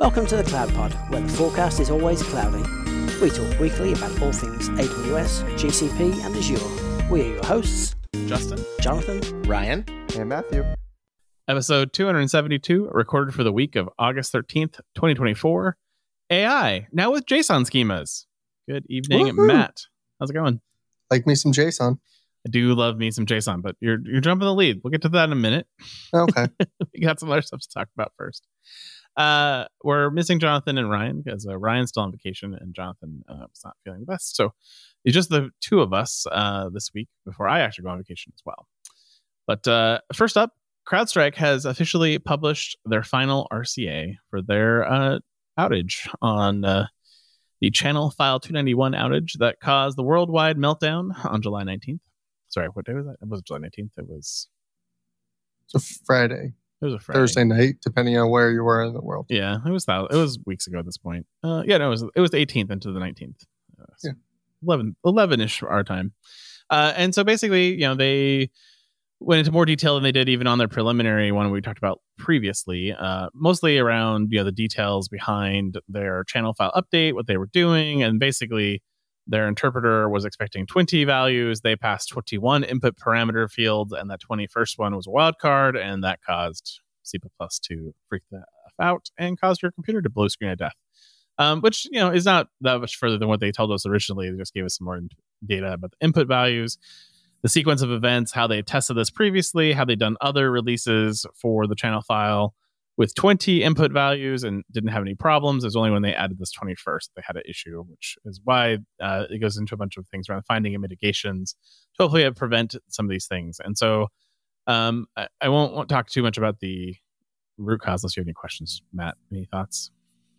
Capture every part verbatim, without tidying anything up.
Welcome to the Cloud Pod, where the forecast is always cloudy. We talk weekly about all things A W S, G C P, and Azure. We are your hosts, Justin, Jonathan, Ryan, and Matthew. Episode two seventy-two, recorded for the week of August thirteenth, twenty twenty-four. A I, now with JSON schemas. Good evening, Woo-hoo. Matt. How's it going? Like me some JSON. I do love me some JSON, but you're you're jumping the lead. We'll get to that in a minute. Okay. We got some other stuff to talk about first. Uh, we're missing Jonathan and Ryan because uh, Ryan's still on vacation and Jonathan uh, was not feeling the best. So it's just the two of us uh, this week before I actually go on vacation as well. But uh, first up, CrowdStrike has officially published their final R C A for their uh, outage on uh, the channel file two ninety-one outage that caused the worldwide meltdown on July nineteenth. Sorry, what day was that? It wasn't July nineteenth. It was... It's a Friday. It was a Friday. Thursday night, depending on where you were in the world. Yeah, it was that. It was weeks ago at this point. Uh, yeah, no, it was it was the eighteenth into the nineteenth. Uh, so yeah, eleven, eleven-ish our time. Uh, and so basically, you know, they went into more detail than they did even on their preliminary one we talked about previously. Uh, mostly around you know the details behind their channel file update, what they were doing, and basically their interpreter was expecting twenty values. They passed twenty-one input parameter fields, and that twenty-first one was a wildcard, and that caused C plus plus to freak the F out and caused your computer to blow screen of death. Um, which, you know, is not that much further than what they told us originally. They just gave us some more data about the input values, the sequence of events, how they tested this previously, how they've done other releases for the channel file with twenty input values and didn't have any problems. It was only when they added this twenty-first they had an issue, which is why uh, it goes into a bunch of things around finding and mitigations to hopefully prevent some of these things. And so um, I, I won't, won't talk too much about the root cause unless you have any questions. Matt, any thoughts?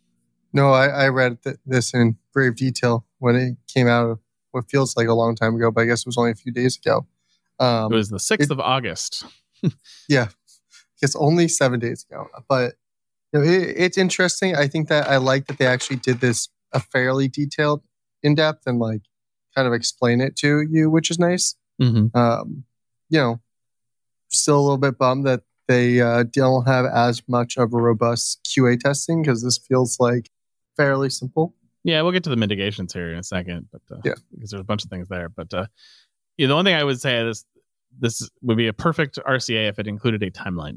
No, I, I read th- this in brave detail when it came out of what feels like a long time ago, but I guess it was only a few days ago. Um, it was the sixth it, of August. Yeah. It's only seven days ago, but you know, it, it's interesting. I think that I like that they actually did this a fairly detailed, in depth, and like kind of explain it to you, which is nice. Mm-hmm. Um, you know, still a little bit bummed that they uh, don't have as much of a robust Q A testing because this feels like fairly simple. Yeah, we'll get to the mitigations here in a second, but uh, yeah, because there's a bunch of things there. But uh, you know, the one thing I would say is. This would be a perfect R C A if it included a timeline.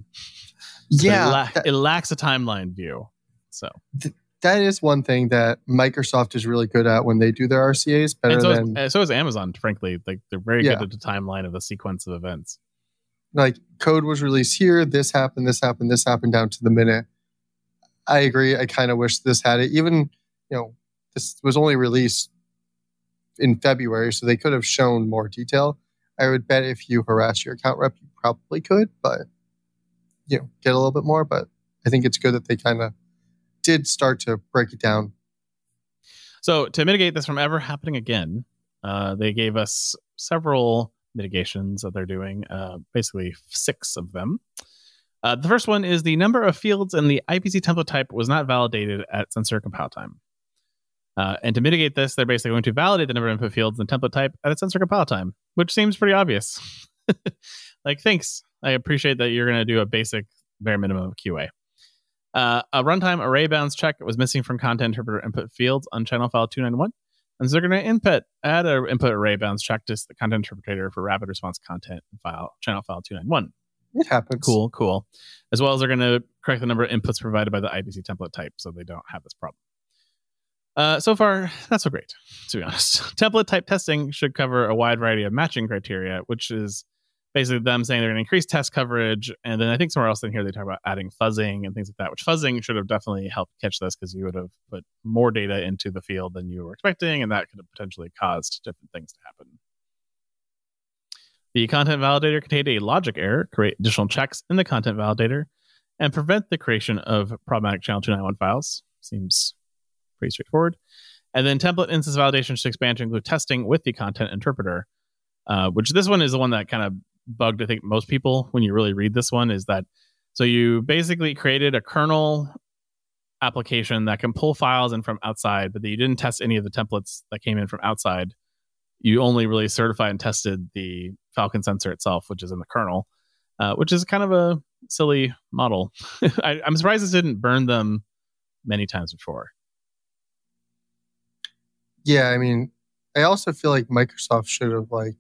So yeah. It, la- that, it lacks a timeline view. So th- that is one thing that Microsoft is really good at when they do their R C As. Better and so than is, so is Amazon, frankly. Like they're very yeah. good at the timeline of the sequence of events. Like code was released here, this happened, this happened, this happened down to the minute. I agree. I kind of wish this had it. Even, you know, this was only released in February, so they could have shown more detail. I would bet if you harass your account rep, you probably could, but you know, get a little bit more. But I think it's good that they kind of did start to break it down. So to mitigate this from ever happening again, uh, they gave us several mitigations that they're doing, uh, basically six of them. Uh, the first one is the number of fields in the I P C template type was not validated at sensor compile time. Uh, and to mitigate this, they're basically going to validate the number of input fields and template type at a sensor compile time, which seems pretty obvious. Like, thanks. I appreciate that you're going to do a basic bare minimum of Q A. Uh, a runtime array bounds check was missing from content interpreter input fields on channel file two ninety-one. And so they're going to input, add an input array bounds check to the content interpreter for rapid response content file, channel file two ninety-one. It happens. Cool, cool. As well as they're going to correct the number of inputs provided by the I P C template type so they don't have this problem. Uh, so far, not so great, to be honest. Template type testing should cover a wide variety of matching criteria, which is basically them saying they're going to increase test coverage. And then I think somewhere else in here, they talk about adding fuzzing and things like that, which fuzzing should have definitely helped catch this because you would have put more data into the field than you were expecting. And that could have potentially caused different things to happen. The content validator contained a logic error, create additional checks in the content validator, and prevent the creation of problematic channel two ninety-one files. Seems pretty straightforward. And then template instance validation should expand to include testing with the content interpreter, uh, which this one is the one that kind of bugged, I think, most people when you really read this one, is that so you basically created a kernel application that can pull files in from outside, but that you didn't test any of the templates that came in from outside. You only really certified and tested the Falcon sensor itself, which is in the kernel, uh, which is kind of a silly model. I, I'm surprised this didn't burn them many times before. Yeah, I mean, I also feel like Microsoft should have, like,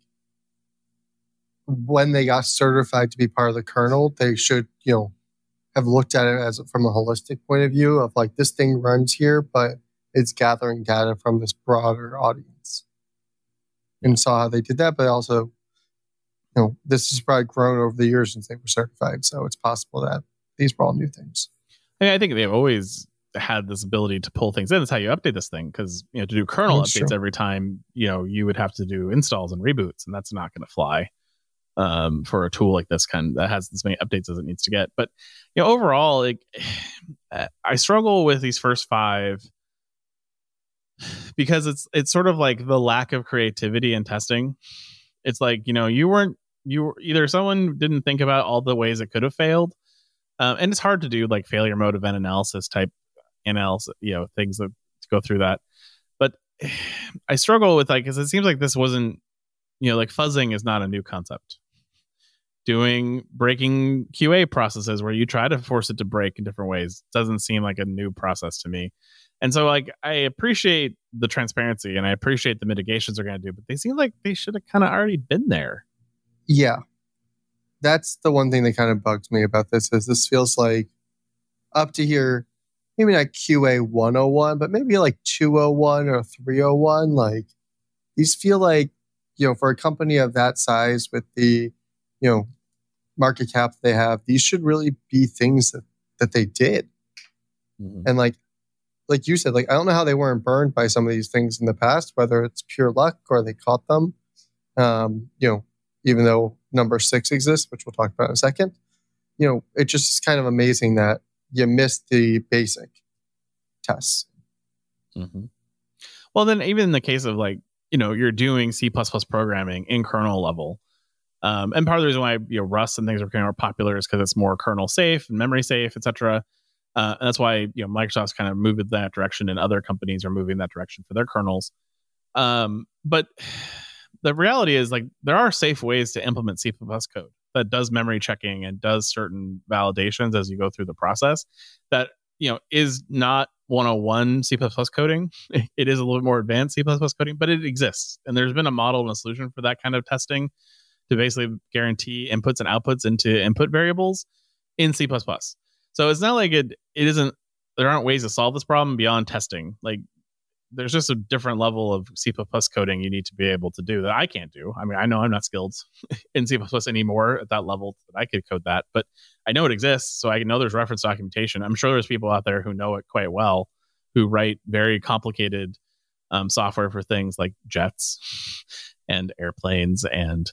when they got certified to be part of the kernel, they should, you know, have looked at it as from a holistic point of view of like, this thing runs here, but it's gathering data from this broader audience. And saw how they did that, but also, you know, this has probably grown over the years since they were certified. So it's possible that these were all new things. I, mean, I think they've always had this ability to pull things in. That's how you update this thing, because, you know, to do kernel that's updates true. Every time, you know, you would have to do installs and reboots, and that's not going to fly um, for a tool like this kind that has as many updates as it needs to get. But, you know, overall, like, I struggle with these first five because it's it's sort of like the lack of creativity in testing. It's like, you know, you weren't you were either someone didn't think about all the ways it could have failed, um, and it's hard to do like failure mode event analysis type analysis, you know, things that to go through that. But I struggle with like, because it seems like this wasn't, you know, like fuzzing is not a new concept. Doing breaking Q A processes where you try to force it to break in different ways doesn't seem like a new process to me. And so, like, I appreciate the transparency and I appreciate the mitigations they're going to do, but they seem like they should have kind of already been there. Yeah. That's the one thing that kind of bugs me about this is this feels like up to here, maybe not Q A one oh one, but maybe like two oh one or three oh one. Like, these feel like, you know, for a company of that size with the, you know, market cap they have, these should really be things that, that they did. Mm-hmm. And like, like you said, like, I don't know how they weren't burned by some of these things in the past, whether it's pure luck or they caught them. Um, you know, even though number six exists, which we'll talk about in a second, you know, it just is kind of amazing that you missed the basic tests. Mm-hmm. Well, then even in the case of like, you know, you're doing C plus plus programming in kernel level. Um, and part of the reason why, you know, Rust and things are becoming more popular is because it's more kernel safe and memory safe, et cetera. Uh, and that's why, you know, Microsoft's kind of moved in that direction and other companies are moving in that direction for their kernels. Um, but the reality is, like, there are safe ways to implement C plus plus code that does memory checking and does certain validations as you go through the process that, you know, is not one oh one C plus plus coding. It is a little bit more advanced C plus plus coding, but it exists. And there's been a model and a solution for that kind of testing to basically guarantee inputs and outputs into input variables in C plus plus. So it's not like it it isn't, there aren't ways to solve this problem beyond testing. Like, there's just a different level of C plus plus coding you need to be able to do that I can't do. I mean, I know I'm not skilled in C plus plus anymore at that level that I could code that, but I know it exists. So I know there's reference documentation. I'm sure there's people out there who know it quite well, who write very complicated um, software for things like jets and airplanes and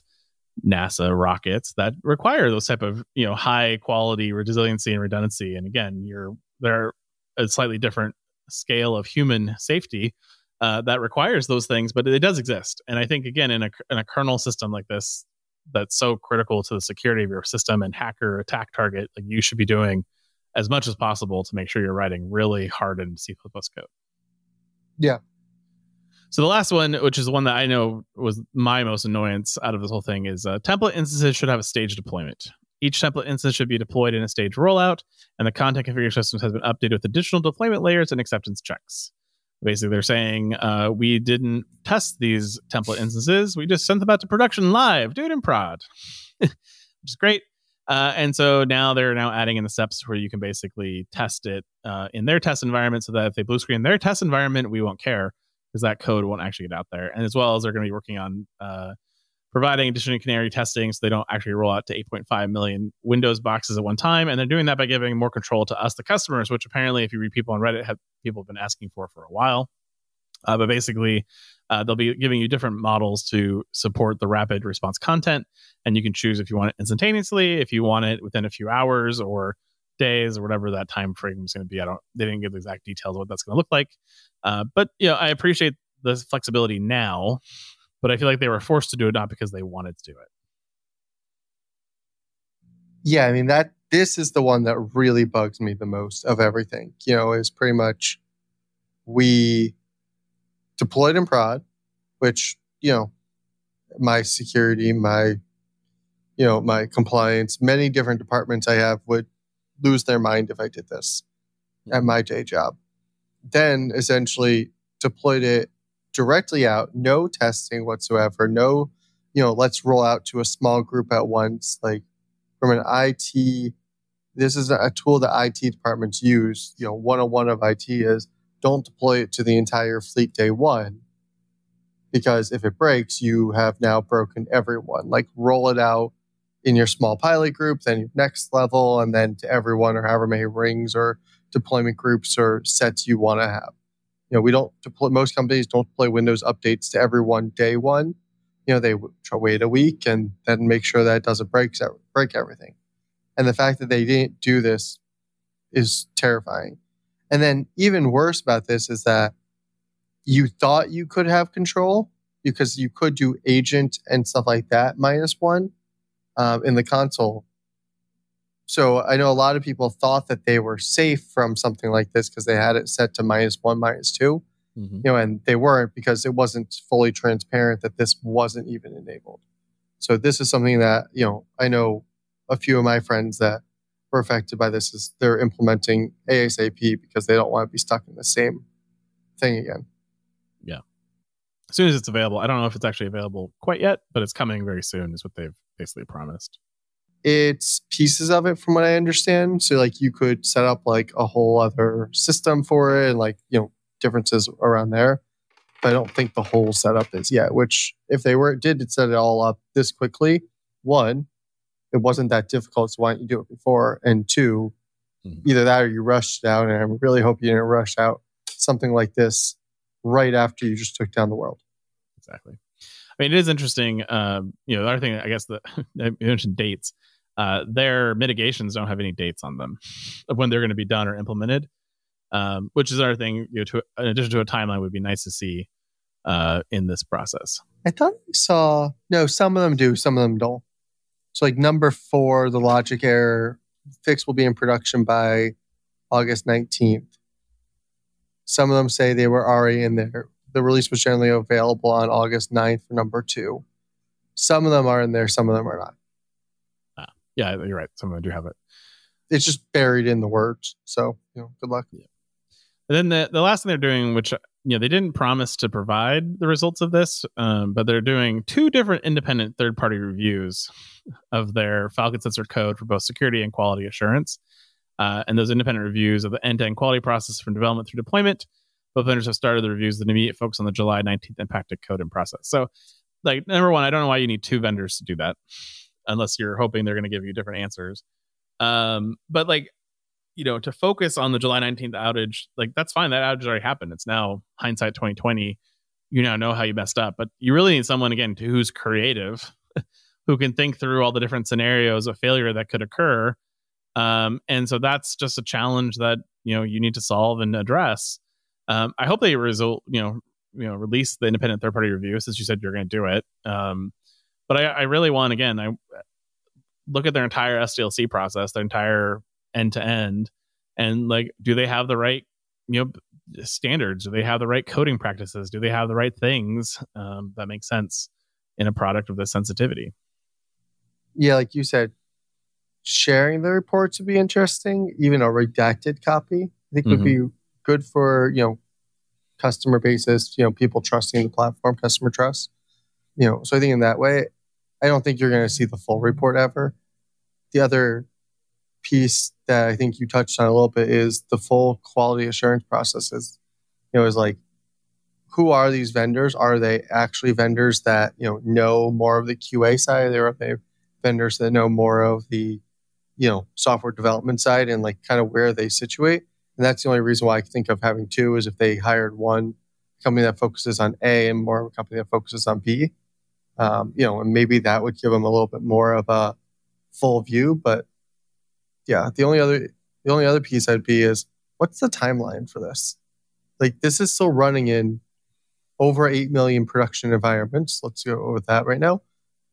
NASA rockets that require those type of, you know, high quality resiliency and redundancy. And again, you're they're a slightly different scale of human safety uh, that requires those things, but it does exist. And I think, again, in a in a kernel system like this, that's so critical to the security of your system and hacker attack target, like, you should be doing as much as possible to make sure you're writing really hardened C plus plus code. Yeah. So the last one, which is the one that I know was my most annoyance out of this whole thing, is uh, template instances should have a stage deployment. Each template instance should be deployed in a stage rollout, and the content configuration systems has been updated with additional deployment layers and acceptance checks. Basically, they're saying uh, we didn't test these template instances. We just sent them out to production live, do it in prod, which is great. Uh, and so now they're now adding in the steps where you can basically test it uh, in their test environment, so that if they blue screen their test environment, we won't care, because that code won't actually get out there. And as well as they're going to be working on uh, providing additional canary testing so they don't actually roll out to eight point five million Windows boxes at one time. And they're doing that by giving more control to us, the customers, which apparently, if you read people on Reddit, have people have been asking for for a while. Uh, but basically, uh, they'll be giving you different models to support the rapid response content. And you can choose if you want it instantaneously, if you want it within a few hours or days or whatever that time frame is going to be. I don't, they didn't give the exact details of what that's going to look like. Uh, but, you know, I appreciate the flexibility now, but I feel like they were forced to do it, not because they wanted to do it. Yeah, I mean, that this is the one that really bugs me the most of everything. You know, is pretty much we deployed in prod, which, you know, my security, my, you know, my compliance, many different departments I have would lose their mind if I did this at my day job. then essentially deployed it directly out, no testing whatsoever, no, you know, let's roll out to a small group at once. Like from an I T, this is a tool that I T departments use. You know, one oh one of I T is don't deploy it to the entire fleet day one, because if it breaks, you have now broken everyone. Like roll it out in your small pilot group, then your next level, and then to everyone, or however many rings or deployment groups or sets you want to have. You know, we don't deploy, most companies don't deploy Windows updates to everyone day one. You know, they wait a week and then make sure that it doesn't break, break everything. And the fact that they didn't do this is terrifying. And then even worse about this is that you thought you could have control because you could do agent and stuff like that minus one um, in the console. So I know a lot of people thought that they were safe from something like this because they had it set to minus one, minus two, mm-hmm. you know, and they weren't because it wasn't fully transparent that this wasn't even enabled. So this is something that, you know, I know a few of my friends that were affected by this is they're implementing ASAP because they don't want to be stuck in the same thing again. Yeah. As soon as it's available. I don't know if it's actually available quite yet, but it's coming very soon is what they've basically promised. It's pieces of it from what I understand. So like you could set up like a whole other system for it and like, you know, differences around there. But I don't think the whole setup is yet, which if they were did set it all up this quickly, one, it wasn't that difficult, so why didn't you do it before? And two, mm-hmm. either that or you rushed out, and I really hope you didn't rush out something like this right after you just took down the world. Exactly. I mean, it is interesting. Um, you know, the other thing, I guess, that you mentioned dates. Uh, their mitigations don't have any dates on them of when they're going to be done or implemented, um, which is another thing. You know, to, in addition to a timeline, would be nice to see uh, in this process. I thought we saw no. Some of them do, some of them don't. So, like number four, the logic error fix will be in production by August nineteenth. Some of them say they were already in there. The release was generally available on August ninth for number two. Some of them are in there, some of them are not. Ah, yeah, you're right. Some of them do have it. It's just buried in the words. So, you know, good luck. Yeah. And then the, the last thing they're doing, which, you know, they didn't promise to provide the results of this, um, but they're doing two different independent third-party reviews of their Falcon sensor code for both security and quality assurance. Uh, and those independent reviews of the end-to-end quality process from development through deployment. Both vendors have started the reviews with an immediate focus on the July nineteenth impacted code and process. So, like, number one, I don't know why you need two vendors to do that, unless you're hoping they're going to give you different answers. Um, but, like, you know, to focus on the July nineteenth outage, like, that's fine. That outage already happened. It's now hindsight twenty twenty. You now know how you messed up. But you really need someone, again, to, who's creative, who can think through all the different scenarios of failure that could occur. Um, and so that's just a challenge that, you know, you need to solve and address. Um, I hope they result, you know, you know, release the independent third-party review since you said you're going to do it. Um, but I, I really want, again, I look at their entire S D L C process, their entire end-to-end, and like, do they have the right, you know, standards? Do they have the right coding practices? Do they have the right things um, that make sense in a product of this sensitivity? Yeah, like you said, sharing the reports would be interesting. Even a redacted copy, I think, mm-hmm. would be good for, you know, customer basis, you know, people trusting the platform, customer trust. You know, so I think in that way, I don't think you're going to see the full report ever. The other piece that I think you touched on a little bit is the full quality assurance processes. You know, is like, who are these vendors? Are they actually vendors that, you know, know more of the Q A side? Or are they vendors that know more of the, you know, software development side, and like kind of where they situate? And that's the only reason why I think of having two is if they hired one company that focuses on A and more of a company that focuses on B, um, you know, and maybe that would give them a little bit more of a full view. But yeah, the only other the only other piece I'd be is, what's the timeline for this? Like, this is still running in over eight million production environments. Let's go over that right now.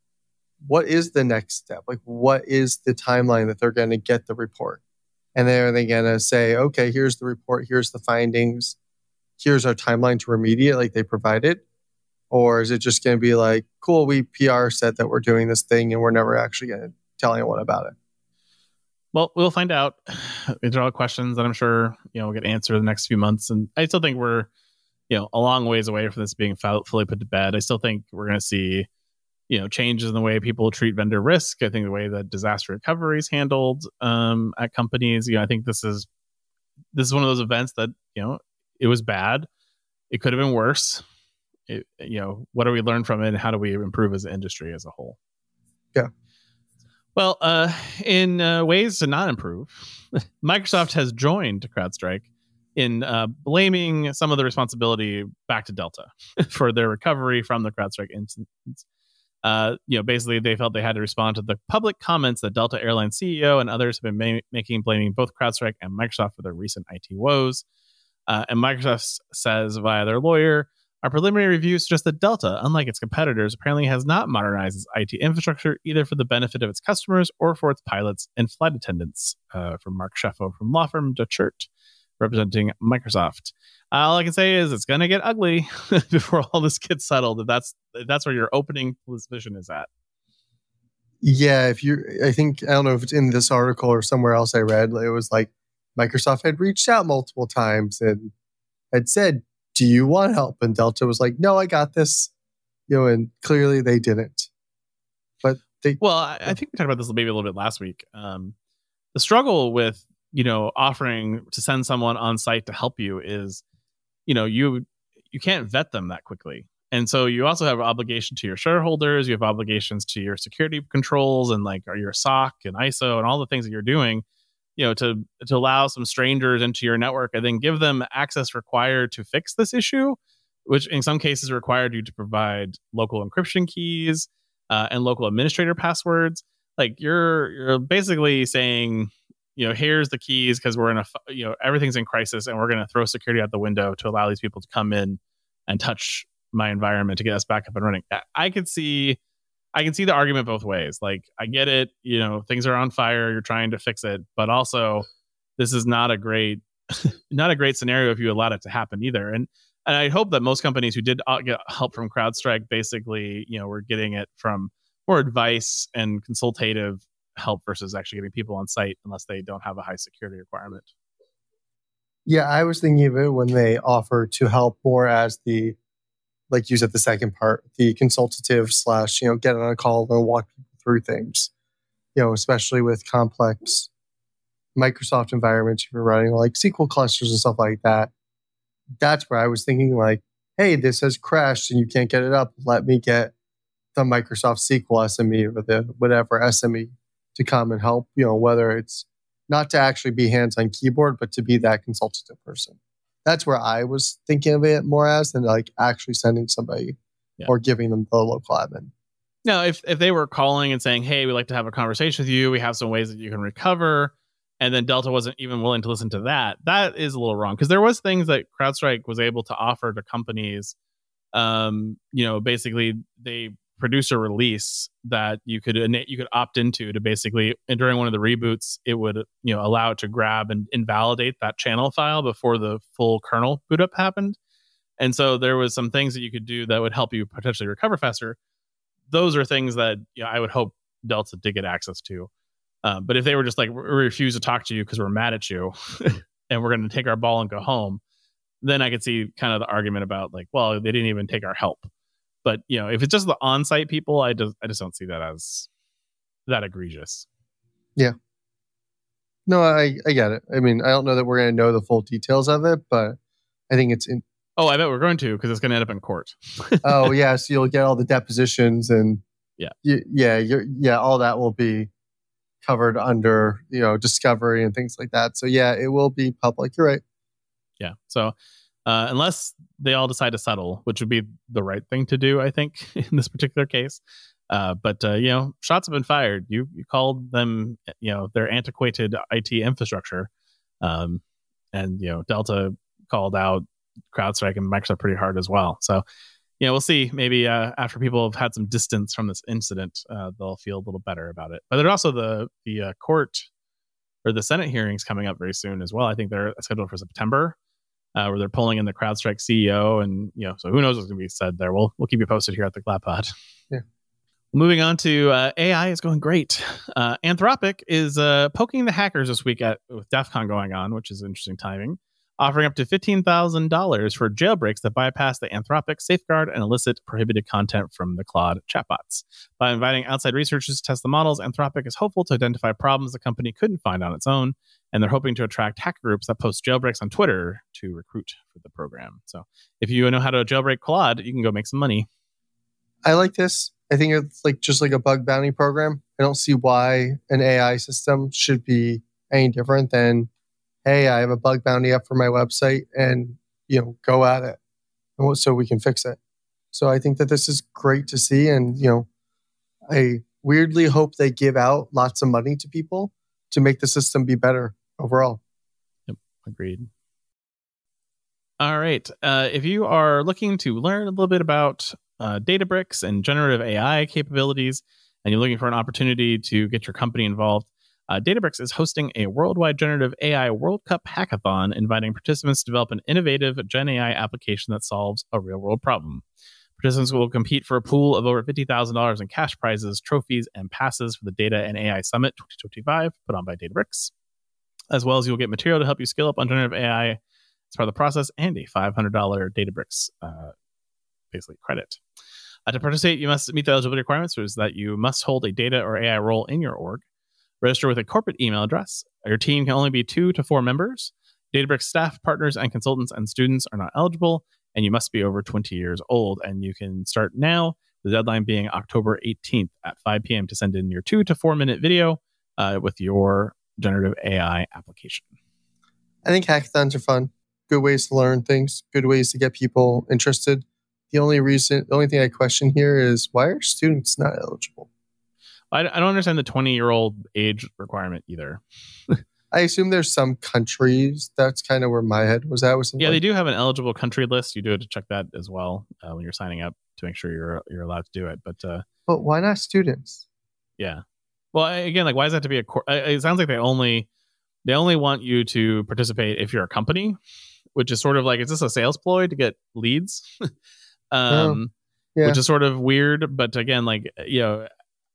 What is the next step? Like, what is the timeline that they're going to get the report? And then are they going to say, okay, here's the report, here's the findings, here's our timeline to remediate like they provided? Or is it just going to be like, cool, we P R said that we're doing this thing and we're never actually going to tell anyone about it? well, we'll find out. These are all questions that I'm sure you know will get answered in the next few months, and I still think we're you know a long ways away from this being fully put to bed. I still think we're going to see you know changes in the way people treat vendor risk. I think the way that disaster recovery is handled um, at companies. You know, I think this is this is one of those events that you know it was bad. It could have been worse. It, you know, what do we learn from it, and how do we improve as an industry as a whole? Yeah. Well, uh, in uh, ways to not improve, Microsoft has joined CrowdStrike in uh, blaming some of the responsibility back to Delta for their recovery from the CrowdStrike incident. Uh, you know, basically, they felt they had to respond to the public comments that Delta Airlines C E O and others have been ma- making, blaming both CrowdStrike and Microsoft for their recent I T woes. Uh, and Microsoft says via their lawyer, our preliminary review suggests that Delta, unlike its competitors, apparently has not modernized its I T infrastructure either for the benefit of its customers or for its pilots and flight attendants. Uh, from Mark Sheffo from law firm Dechert, representing Microsoft. Uh, all I can say is it's going to get ugly before all this gets settled. If that's if that's where your opening position is at. Yeah, if you, I think I don't know if it's in this article or somewhere else I read. It was like Microsoft had reached out multiple times and had said, do you want help? And Delta was like, no, I got this. You know, and clearly they didn't. But they Well, I, I think we talked about this maybe a little bit last week. Um, the struggle with, you know, offering to send someone on site to help you is, you know, you you can't vet them that quickly. And so you also have an obligation to your shareholders, you have obligations to your security controls and like your S O C and I S O and all the things that you're doing. You know, to to allow some strangers into your network and then give them access required to fix this issue, which in some cases required you to provide local encryption keys uh, and local administrator passwords. Like you're you're basically saying, you know, here's the keys because we're in a you know everything's in crisis and we're going to throw security out the window to allow these people to come in and touch my environment to get us back up and running. I could see. I can see the argument both ways. Like, I get it, you know, things are on fire, you're trying to fix it, but also this is not a great, not a great scenario if you allowed it to happen either. And and I hope that most companies who did get help from CrowdStrike basically, you know, were getting it from more advice and consultative help versus actually getting people on site unless they don't have a high security requirement. Yeah, I was thinking of it when they offer to help more as the, like you said, the second part, the consultative slash, you know, get on a call and walk people through things, you know, especially with complex Microsoft environments, if you're running like S Q L clusters and stuff like that. That's where I was thinking like, hey, this has crashed and you can't get it up. Let me get the Microsoft S Q L S M E or the whatever S M E to come and help, you know, whether it's not to actually be hands on keyboard, but to be that consultative person. That's where I was thinking of it more as than like actually sending somebody yeah. or giving them the local admin. No, if if they were calling and saying, hey, we'd like to have a conversation with you, we have some ways that you can recover, and then Delta wasn't even willing to listen to that, that is a little wrong. Because there was things that CrowdStrike was able to offer to companies. Um, you know, basically they produce a release that you could you could opt into to basically, and during one of the reboots, it would you know allow it to grab and invalidate that channel file before the full kernel boot up happened. And so there was some things that you could do that would help you potentially recover faster. Those are things that you know, I would hope Delta did get access to. Uh, but if they were just like, we refuse to talk to you because we're mad at you and we're going to take our ball and go home, then I could see kind of the argument about like, well, they didn't even take our help. But, you know, if it's just the on-site people, I just, I just don't see that as that egregious. Yeah. No, I, I get it. I mean, I don't know that we're going to know the full details of it, but I think it's in. Oh, I bet we're going to, because it's going to end up in court. Oh, yeah. So you'll get all the depositions and yeah, you, yeah, you're, yeah, all that will be covered under, you know, discovery and things like that. So yeah, it will be public. You're right. Yeah. So uh, unless they all decide to settle, which would be the right thing to do, I think, in this particular case. Uh, but, uh, you know, shots have been fired. You you called them, you know, their antiquated I T infrastructure. Um, and, you know, Delta called out CrowdStrike and Microsoft pretty hard as well. So, you know, we'll see. Maybe uh, after people have had some distance from this incident, uh, they'll feel a little better about it. But there's also the the uh, court or the Senate hearings coming up very soon as well. I think they're scheduled for September, uh, where they're pulling in the CrowdStrike C E O, and you know, so who knows what's going to be said there. We'll we'll keep you posted here at the GladPod. Yeah. Moving on to uh, A I is going great. Uh, Anthropic is uh, poking the hackers this week at with DEF CON going on, which is interesting timing, offering up to fifteen thousand dollars for jailbreaks that bypass the Anthropic safeguard and elicit prohibited content from the Claude chatbots. By inviting outside researchers to test the models, Anthropic is hopeful to identify problems the company couldn't find on its own, and they're hoping to attract hacker groups that post jailbreaks on Twitter to recruit for the program. So if you know how to jailbreak Claude, you can go make some money. I like this. I think it's like just like a bug bounty program. I don't see why an A I system should be any different than, hey, I have a bug bounty up for my website, and you know, go at it, and so we can fix it. So I think that this is great to see, and you know, I weirdly hope they give out lots of money to people to make the system be better overall. Yep, agreed. All right, uh, if you are looking to learn a little bit about uh, Databricks and generative A I capabilities, and you're looking for an opportunity to get your company involved, Uh, Databricks is hosting a worldwide generative A I World Cup hackathon, inviting participants to develop an innovative Gen A I application that solves a real-world problem. Participants will compete for a pool of over fifty thousand dollars in cash prizes, trophies, and passes for the Data and A I Summit twenty twenty-five, put on by Databricks. As well as you'll get material to help you skill up on generative A I as part of the process, and a five hundred dollars Databricks uh, basically credit. Uh, to participate, you must meet the eligibility requirements, which is that you must hold a data or A I role in your org. Register with a corporate email address. Your team can only be two to four members. Databricks staff, partners, and consultants and students are not eligible, and you must be over twenty years old. And you can start now, the deadline being October eighteenth at five p.m. to send in your two to four minute video uh, with your generative A I application. I think hackathons are fun. Good ways to learn things, good ways to get people interested. The only reason, the only thing I question here is, why are students not eligible? I, I don't understand the twenty-year-old age requirement either. I assume there's some countries. That's kind of where my head was at. Was yeah, they do have an eligible country list. You do have to check that as well uh, when you're signing up to make sure you're you're allowed to do it. But uh, but why not students? Yeah. Well, again, like, why does that have to be a? Cor- it sounds like they only they only want you to participate if you're a company, which is sort of like, is this a sales ploy to get leads? um, oh, yeah. Which is sort of weird. But again, like, you know.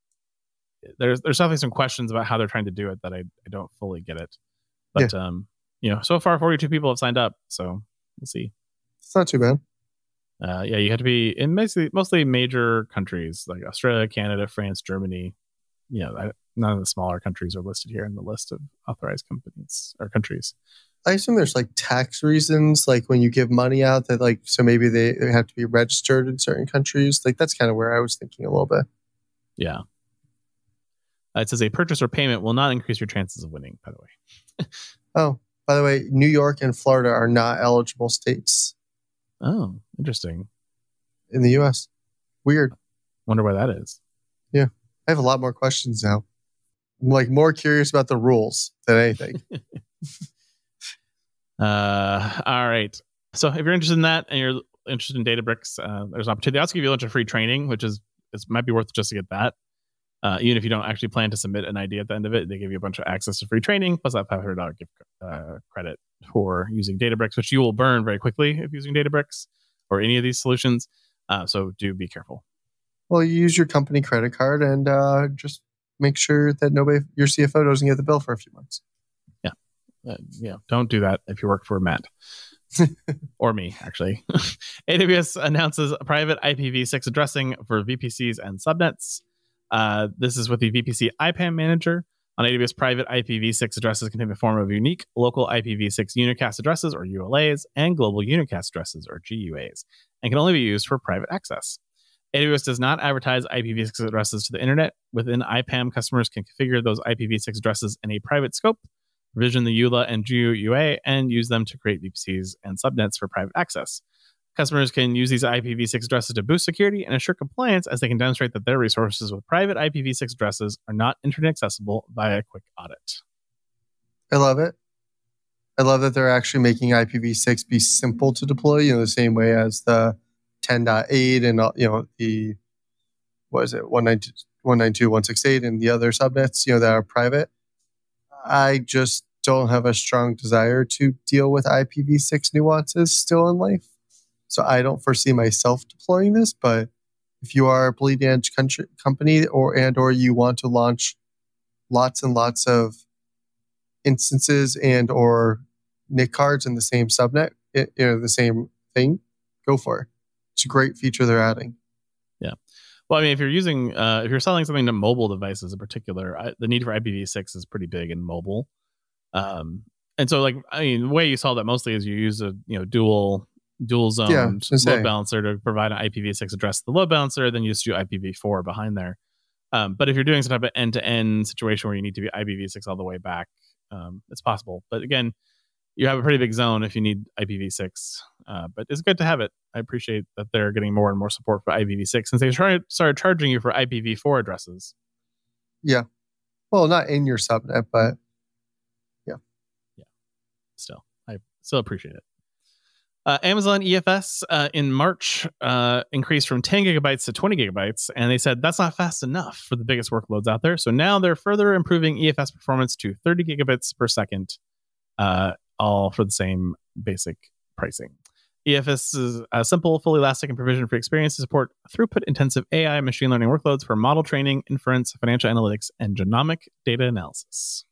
There's there's definitely some questions about how they're trying to do it that I, I don't fully get it. But, yeah. um, you know, so far forty-two people have signed up. So we'll see. It's not too bad. Uh, yeah, you have to be in mostly, mostly major countries like Australia, Canada, France, Germany. You know, none of the smaller countries are listed here in the list of authorized companies or countries. I assume there's like tax reasons, like when you give money out that like, so maybe they have to be registered in certain countries. Like that's kind of where I was thinking a little bit. Yeah. Uh, it says a purchase or payment will not increase your chances of winning, by the way. Oh, by the way, New York and Florida are not eligible states. Oh, interesting. In the U S. Weird. Wonder why that is. Yeah. I have a lot more questions now. I'm like more curious about the rules than anything. uh, all right. So if you're interested in that and you're interested in Databricks, uh, there's an opportunity. I'll also give you a bunch of free training, which is it might be worth just to get that. Uh, even if you don't actually plan to submit an idea at the end of it, they give you a bunch of access to free training, plus that five hundred dollars gift uh, credit for using Databricks, which you will burn very quickly if using Databricks or any of these solutions. Uh, so do be careful. Well, you use your company credit card and uh, just make sure that nobody, your C F O doesn't get the bill for a few months. Yeah. Uh, yeah. Don't do that if you work for Matt. Or me, actually. A W S announces a private I P v six addressing for V P Cs and subnets. Uh, this is with the V P C I PAM manager. On A W S, private I P v six addresses contain the form of unique local I P v six unicast addresses, or U L As, and global unicast addresses, or G U As, and can only be used for private access. A W S does not advertise I P v six addresses to the internet. Within I PAM, customers can configure those I P v six addresses in a private scope, provision the E U L A and G U A, and use them to create V P Cs and subnets for private access. Customers can use these I P v six addresses to boost security and ensure compliance, as they can demonstrate that their resources with private I P v six addresses are not internet accessible via a quick audit. I love it. I love that they're actually making I P v six be simple to deploy, you know, the same way as the ten dot eight and, you know, the, what is it, one ninety-two dot one sixty-eight and the other subnets, you know, that are private. I just don't have a strong desire to deal with I P v six nuances still in life. So I don't foresee myself deploying this, but if you are a bleeding edge country, company or and or you want to launch lots and lots of instances and or N I C cards in the same subnet, it, you know, the same thing, go for it. It's a great feature they're adding. Yeah. Well, I mean, if you're using, uh, if you're selling something to mobile devices in particular, I, the need for I P v six is pretty big in mobile. Um, and so, like, I mean, the way you solve that mostly is you use a, you know, dual dual zone Yeah, load say. balancer to provide an I P v six address to the load balancer, then you just do I P v four behind there. Um, but if you're doing some type of end-to-end situation where you need to be I P v six all the way back, um, it's possible. But again, you have a pretty big zone if you need I P v six. Uh, but it's good to have it. I appreciate that they're getting more and more support for I P v six since they started, started charging you for I P v four addresses. Yeah. Well, not in your subnet, but yeah. Yeah. Still, I still appreciate it. Uh, Amazon E F S uh, in March uh, increased from ten gigabytes to twenty gigabytes, and they said that's not fast enough for the biggest workloads out there. So now they're further improving E F S performance to thirty gigabits per second, uh, all for the same basic pricing. E F S is a simple, fully elastic, and provision-free experience to support throughput-intensive A I machine learning workloads for model training, inference, financial analytics, and genomic data analysis.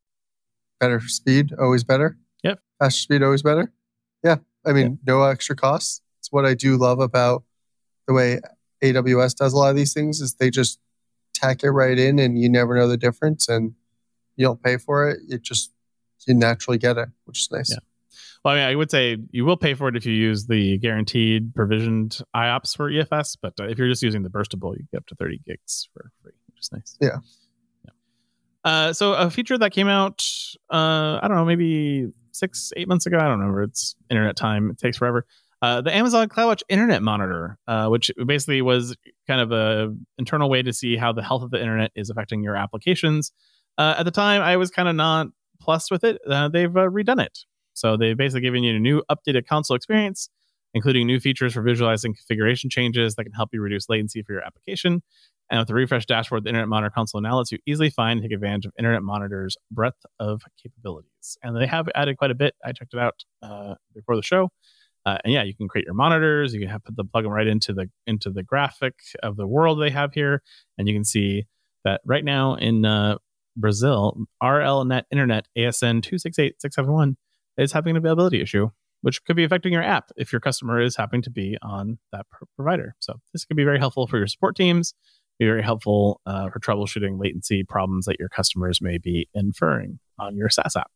Better speed, always better. Yep. Faster speed, always better. Yeah. I mean, Yep. no extra costs. It's what I do love about the way A W S does a lot of these things is they just tack it right in and you never know the difference and you don't pay for it. It just, you naturally get it, which is nice. Yeah. Well, I mean, I would say you will pay for it if you use the guaranteed provisioned I O P S for E F S, but uh, if you're just using the burstable, you get up to thirty gigs for free, which is nice. Yeah. yeah. Uh, so a feature that came out, uh, I don't know, maybe six, eight months ago. I don't remember. It's internet time. It takes forever. Uh, the Amazon CloudWatch Internet Monitor, uh, which basically was kind of a internal way to see how the health of the internet is affecting your applications. Uh, at the time, I was kind of not plussed with it. Uh, they've uh, redone it. So they've basically given you a new updated console experience, including new features for visualizing configuration changes that can help you reduce latency for your application. And with the refreshed dashboard, the Internet Monitor console now lets you easily find and take advantage of Internet Monitor's breadth of capabilities. And they have added quite a bit. I checked it out uh, before the show. Uh, and yeah, you can create your monitors. You can have put them plug them right into the into the graphic of the world they have here, and you can see that right now in uh, Brazil, R L Net Internet A S N two six eight six seven one is having an availability issue, which could be affecting your app if your customer is happening to be on that pr- provider. So this could be very helpful for your support teams. Be very helpful uh, for troubleshooting latency problems that your customers may be inferring on your SaaS app.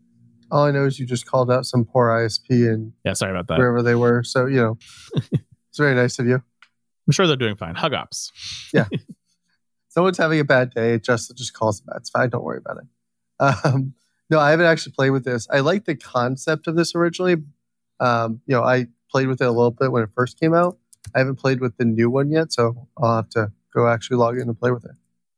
All I know is you just called out some poor I S P and Yeah, sorry about that. wherever they were. So, you know, it's very nice of you. I'm sure they're doing fine. Hug ops. Yeah. Someone's having a bad day. Just just calls them. It's fine. Don't worry about it. Um, no, I haven't actually played with this. I like the concept of this originally. Um, you know, I played with it a little bit when it first came out. I haven't played with the new one yet, so I'll have to go actually log in and play with it.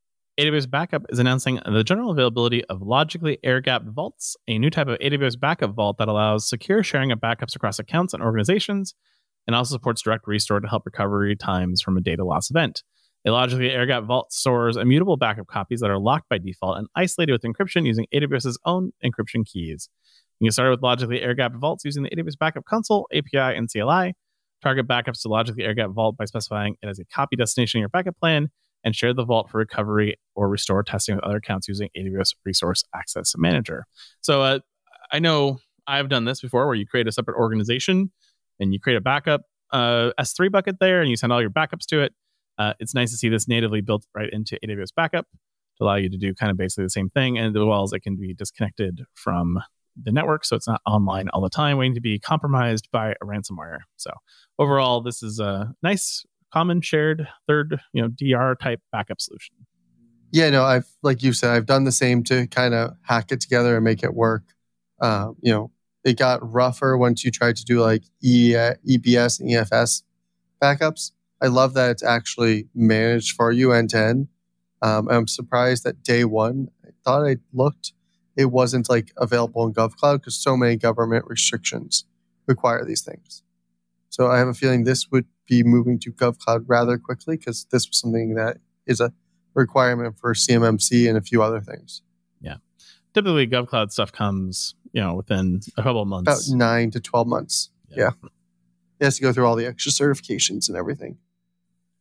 A W S Backup is announcing the general availability of Logically Air-Gapped Vaults, a new type of A W S Backup Vault that allows secure sharing of backups across accounts and organizations, and also supports direct restore to help recovery times from a data loss event. A Logically Air-Gapped Vault stores immutable backup copies that are locked by default and isolated with encryption using AWS's own encryption keys. You can start with Logically Air-Gapped Vaults using the A W S Backup Console, A P I, and C L I. Target backups to Logically Air-Gapped Vault by specifying it as a copy destination in your backup plan, and share the vault for recovery or restore testing with other accounts using A W S Resource Access Manager. So uh, I know I've done this before where you create a separate organization and you create a backup uh, S three bucket there and you send all your backups to it. Uh, it's nice to see this natively built right into A W S Backup to allow you to do kind of basically the same thing, and as well as it can be disconnected from the network, so it's not online all the time waiting to be compromised by a ransomware. So overall, this is a nice common shared third, you know, D R type backup solution. Yeah, no, I've like you said, I've done the same to kind of hack it together and make it work. Um, you know, it got rougher once you tried to do like e, uh, E B S and E F S backups. I love that it's actually managed for you end to end. Um, I'm surprised that day one, I thought I looked, it wasn't like available in GovCloud because so many government restrictions require these things. So I have a feeling this would be moving to GovCloud rather quickly because this was something that is a requirement for C M M C and a few other things. Yeah. Typically, GovCloud stuff comes, you know, within a couple of months. About nine to twelve months. Yeah. Yeah. It has to go through all the extra certifications and everything.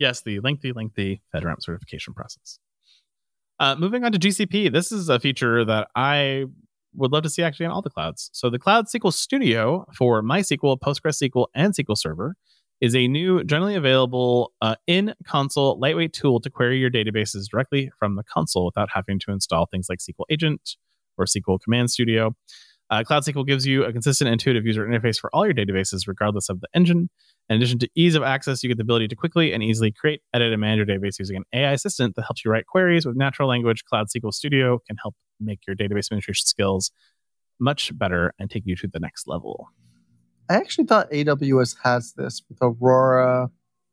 Yes, the lengthy, lengthy FedRAMP certification process. Uh, moving on to G C P, this is a feature that I would love to see actually on all the clouds. So the Cloud S Q L Studio for MySQL, PostgreSQL, and S Q L Server is a new, generally available uh, in-console lightweight tool to query your databases directly from the console without having to install things like S Q L Agent or S Q L Command Studio. Uh, Cloud S Q L gives you a consistent, intuitive user interface for all your databases, regardless of the engine. In addition to ease of access, you get the ability to quickly and easily create, edit, and manage your database using an A I assistant that helps you write queries with natural language. Cloud S Q L Studio can help make your database administration skills much better and take you to the next level. I actually thought A W S has this with Aurora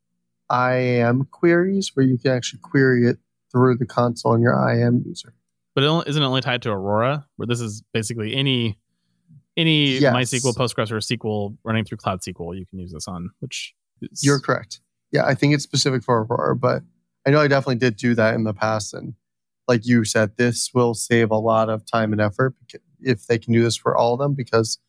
I A M queries, where you can actually query it through the console on your I A M user. But it only, isn't it only tied to Aurora, where this is basically any any Yes. MySQL, Postgres, or S Q L running through Cloud S Q L you can use this on, which is... You're correct. Yeah, I think it's specific for Aurora, but I know I definitely did do that in the past. And like you said, this will save a lot of time and effort if they can do this for all of them, because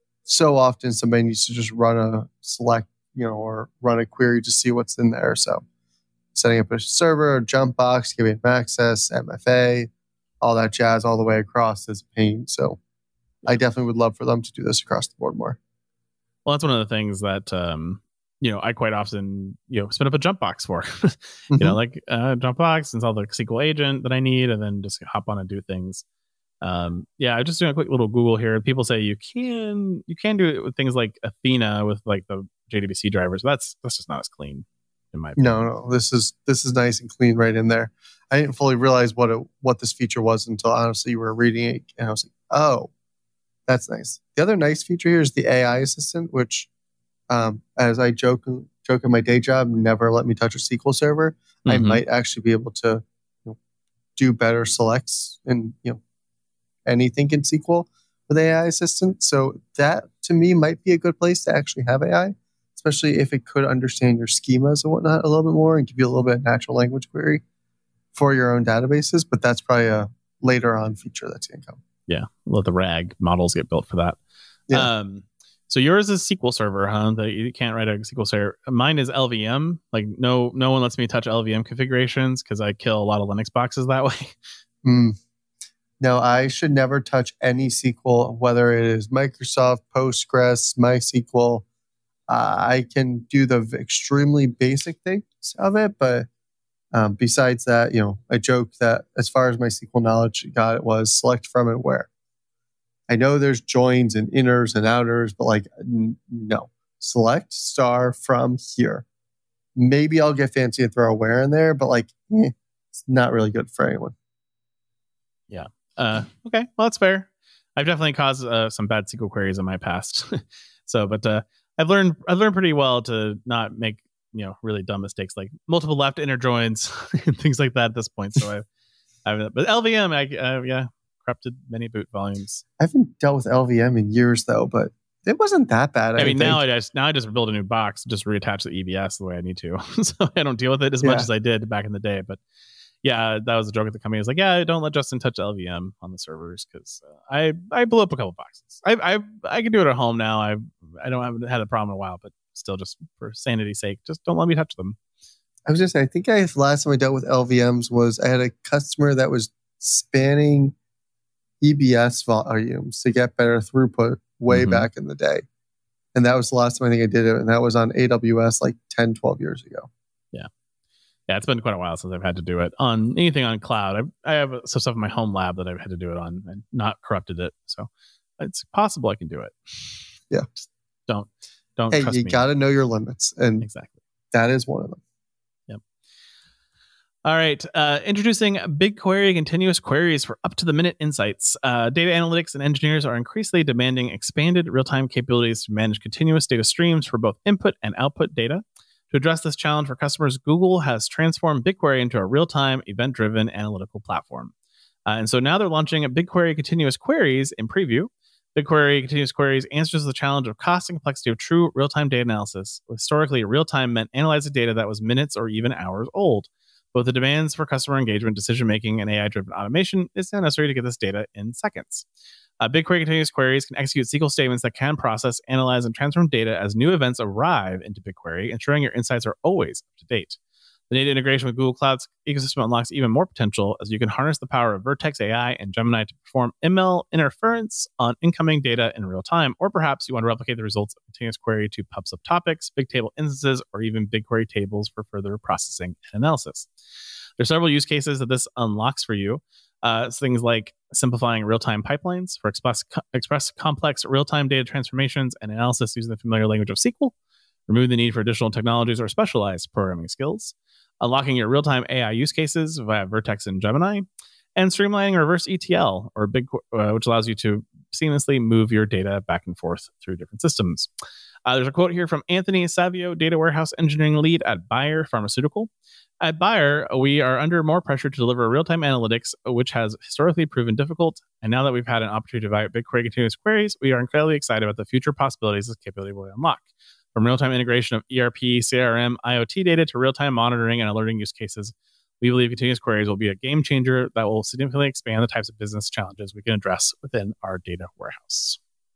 so often somebody needs to just run a select, you know, or run a query to see what's in there. So setting up a server, a jump box, giving them access, M F A, all that jazz all the way across is a pain. So I definitely would love for them to do this across the board more. Well, that's one of the things that, um, you know, I quite often, you know, spin up a jump box for, you mm-hmm. know, like uh, jump box, install the S Q L agent that I need, and then just hop on and do things. Um, yeah, I'm just doing a quick little Google here. People say you can, you can do it with things like Athena with like the J D B C drivers. That's, that's just not as clean in my opinion. No, no, this is, this is nice and clean right in there. I didn't fully realize what it, what this feature was until honestly you were reading it, and I was like, oh, that's nice. The other nice feature here is the A I assistant, which, um, as I joke joke in my day job, never let me touch a S Q L server. Mm-hmm. I might actually be able to, you know, do better selects and, you know, anything in S Q L with A I assistant. So that to me might be a good place to actually have A I, especially if it could understand your schemas and whatnot a little bit more and give you a little bit of natural language query for your own databases. But that's probably a later on feature that's going to come. Yeah, let the RAG models get built for that. Yeah. Um, so yours is S Q L Server, huh? That you can't write a S Q L Server. Mine is L V M. Like no, no one lets me touch L V M configurations because I kill a lot of Linux boxes that way. Mm. No, I should never touch any S Q L, whether it is Microsoft, Postgres, MySQL. Uh, I can do the extremely basic things of it, but um, besides that, you know, I joke that as far as my S Q L knowledge got, it was select from and where. I know there's joins and inners and outers, but like, n- no. Select star from here. Maybe I'll get fancy and throw a where in there, but like, eh, it's not really good for anyone. Yeah. Uh, okay. Well, that's fair. I've definitely caused uh, some bad S Q L queries in my past. so, but uh, I've learned I've learned pretty well to not make, you know, really dumb mistakes like multiple left inner joins and things like that at this point. So I, I've, but L V M, I, uh, yeah, corrupted many boot volumes. I haven't dealt with L V M in years though, but it wasn't that bad. I, I mean, think. now I just now I just build a new box, just reattach the E B S the way I need to, so I don't deal with it as yeah. much as I did back in the day. But yeah, that was a joke at the company. It's like, yeah, don't let Justin touch L V M on the servers because uh, I I blew up a couple boxes. I I I can do it at home now. I I don't haven't had a problem in a while, but still, just for sanity's sake, just don't let me touch them. I was just saying, I think I last time I dealt with L V Ms was I had a customer that was spanning E B S volumes to get better throughput way mm-hmm. back in the day. And that was the last time I think I did it. And that was on A W S like ten, twelve years ago. Yeah. Yeah, it's been quite a while since I've had to do it on anything on cloud. I, I have some stuff in my home lab that I've had to do it on and not corrupted it. So it's possible I can do it. Yeah. Just don't, don't hey, trust you me. got to know your limits. And exactly. That is one of them. All right. Uh, introducing BigQuery continuous queries for up-to-the-minute insights. Uh, data analytics and engineers are increasingly demanding expanded real-time capabilities to manage continuous data streams for both input and output data. To address this challenge for customers, Google has transformed BigQuery into a real-time, event-driven analytical platform. Uh, and so now they're launching a BigQuery continuous queries in preview. BigQuery continuous queries answers the challenge of cost and complexity of true real-time data analysis. Historically, real-time meant analyzing data that was minutes or even hours old. Both the demands for customer engagement, decision-making, and A I-driven automation is now necessary to get this data in seconds. Uh, BigQuery continuous queries can execute S Q L statements that can process, analyze, and transform data as new events arrive into BigQuery, ensuring your insights are always up to date. The native integration with Google Cloud's ecosystem unlocks even more potential as you can harness the power of Vertex A I and Gemini to perform M L interference on incoming data in real time, or perhaps you want to replicate the results of continuous query to PubSub topics, big table instances, or even BigQuery tables for further processing and analysis. There's several use cases that this unlocks for you. Uh, it's things like simplifying real-time pipelines for express, co- express complex real-time data transformations and analysis using the familiar language of S Q L, remove the need for additional technologies or specialized programming skills, unlocking your real-time A I use cases via Vertex and Gemini, and streamlining reverse E T L, or big, uh, which allows you to seamlessly move your data back and forth through different systems. Uh, there's a quote here from Anthony Savio, Data Warehouse Engineering Lead at Bayer Pharmaceutical. At Bayer, we are under more pressure to deliver real-time analytics, which has historically proven difficult. And now that we've had an opportunity to evaluate BigQuery continuous queries, we are incredibly excited about the future possibilities this capability will unlock. From real-time integration of E R P, C R M, IoT data to real-time monitoring and alerting use cases, we believe continuous queries will be a game changer that will significantly expand the types of business challenges we can address within our data warehouse.